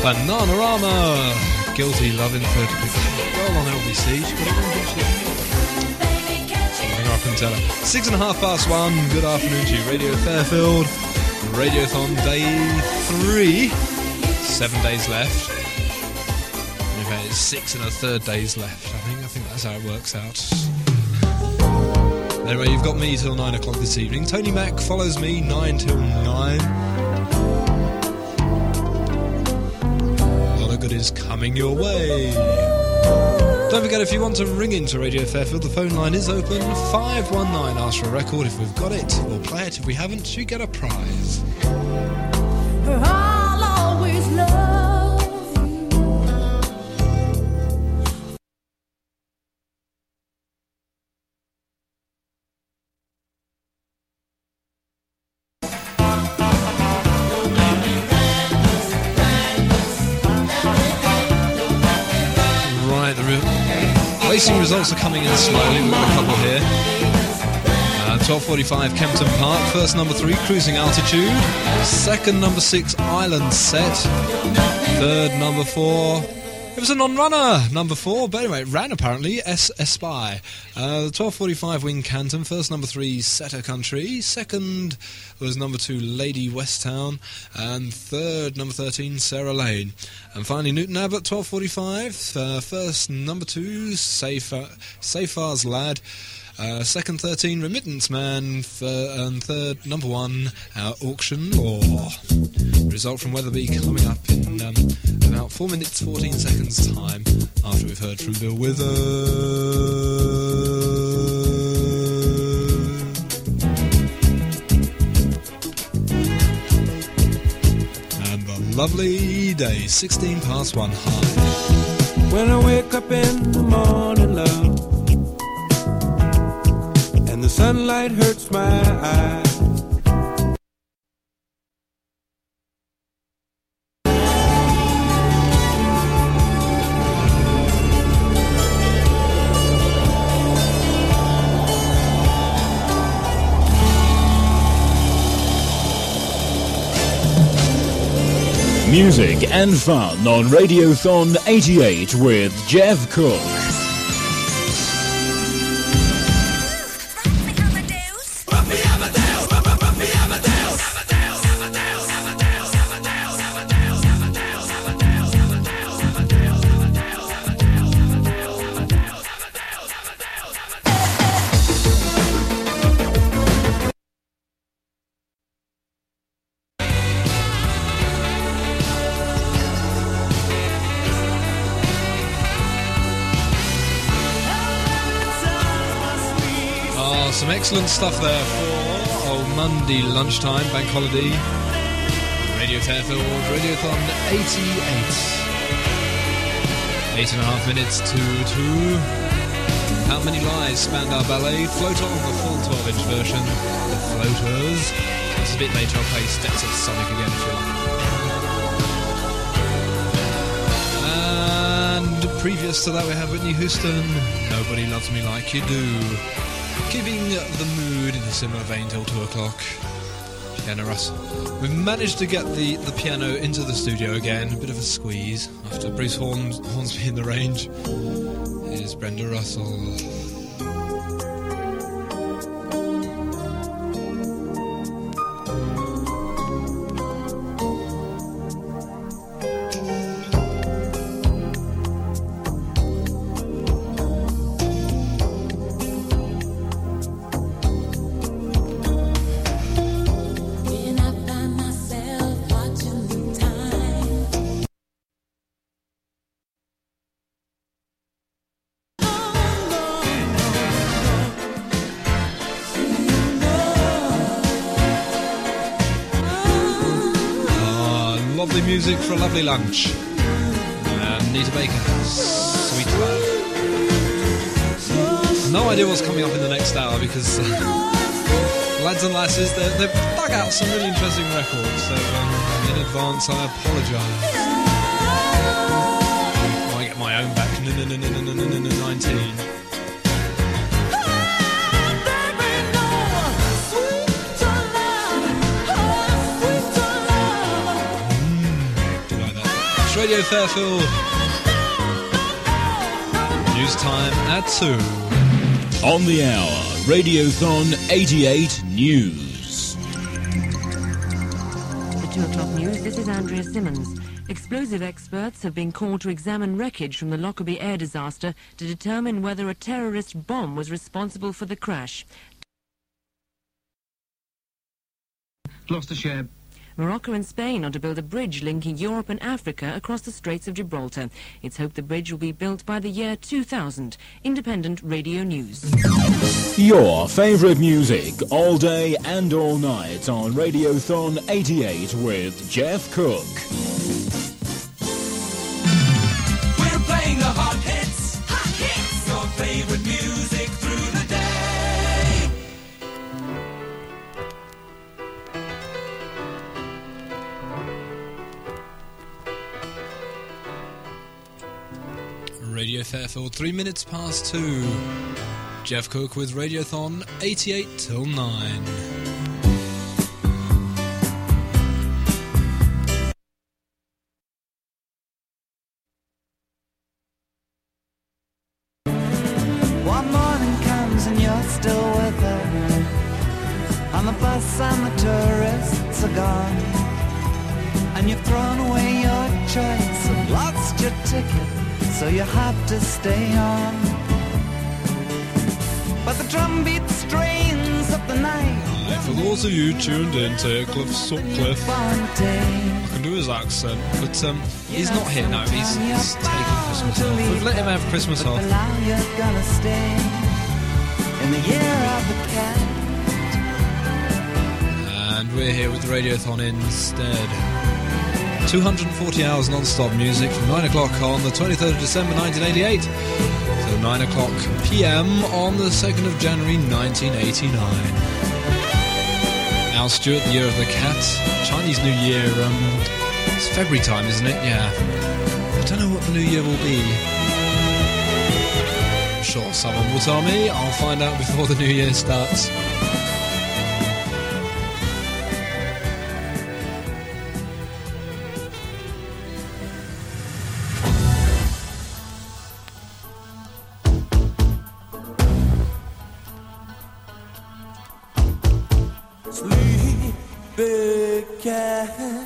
Bananarama, Guilty Loving 30 People. Girl on LBC, she got it wrong, didn't she? Ring her up and tell her. 1:06 good afternoon to you. Radio Fairfield, Radiothon Day 3. 7 days left. In fact, it's 6 1/3 days left, I think that's how it works out. Anyway, you've got me till 9 o'clock this evening. Tony Mac follows me 9 till 9. Good is coming your way. Don't forget, if you want to ring into Radio Fairfield, the phone line is open. 519, ask for a record. If we've got it, we'll play it. If we haven't, you get a prize. I'll always love you. Racing results are coming in slowly. We've got a couple here. 12:45 Kempton Park. First number 3, Cruising Altitude. Second number 6, Island Set. Third number 4. It was a non-runner, number 4, but anyway, it ran apparently. Espy. 12:45 Wing Canton. First number 3, Setter Country. Second was number 2, Lady Westtown. And third, number 13, Sarah Lane. And finally, Newton Abbott, 12:45. First, number 2, Safar's Lad. Second, 13, Remittance Man. And third, number 1, Auction Law. Result from Weatherby coming up in about 4 minutes 14 seconds time after we've heard from Bill Withers. And the lovely day, 1:16 high. When I wake up in the morning, love, and the sunlight hurts my eyes, music and fun on Radiothon 88 with Jeff Cook. Some excellent stuff there for Monday lunchtime, bank holiday. Radio Fairfield, Radiothon 88. 8.5 minutes to 2. How Many Lies, Spandau Ballet. Float On, the full 12-inch version. The Floaters. It's a bit later, I'll play Steps of Sonic again if you like. And previous to that we have Whitney Houston, Nobody Loves Me Like You Do. Keeping the mood in a similar vein till 2 o'clock. Generous. We've managed to get the piano into the studio again. A bit of a squeeze after Bruce Hornsby in the range. Here's Brenda Russell. Music for a lovely lunch. Nita Baker, Sweet Love. No idea what's coming up in the next hour because lads and lasses, they've dug out some really interesting records, so in advance I apologise. I get my own back. 19. Radio Fairfield. News time at 2. On the hour, Radiothon 88 News. The 2 o'clock news, this is Andrea Simmons. Explosive experts have been called to examine wreckage from the Lockerbie air disaster to determine whether a terrorist bomb was responsible for the crash. Gloucestershire. Morocco and Spain are to build a bridge linking Europe and Africa across the Straits of Gibraltar. It's hoped the bridge will be built by the year 2000. Independent Radio News. Your favourite music all day and all night on Radiothon 88 with Jeff Cook. We're playing the hot hits. Hot hits. Your favorite music through the day. Radio Fairfield, 3 minutes past 2. Jeff Cook with Radiothon 88 till 9. One morning comes and you're still with her. On the bus and the tourists are gone. And you've thrown away your choice and lost your ticket, so you have to stay on. But the drumbeat strains of the night. For those of you tuned in to Cliff Sutcliffe, I can do his accent, but he's not here now. He's taking Christmas off. We've let him have Christmas off. Now you're gonna stay in the year of the cat. And we're here with Radiothon instead. 240 hours non-stop music from 9 o'clock on the 23rd of December 1988 till 9 o'clock p.m. on the 2nd of January 1989. Now, Stuart, the year of the cat. Chinese New Year, it's February time, isn't it? Yeah. I don't know what the new year will be. I'm sure someone will tell me. I'll find out before the new year starts. Sleep, big cat.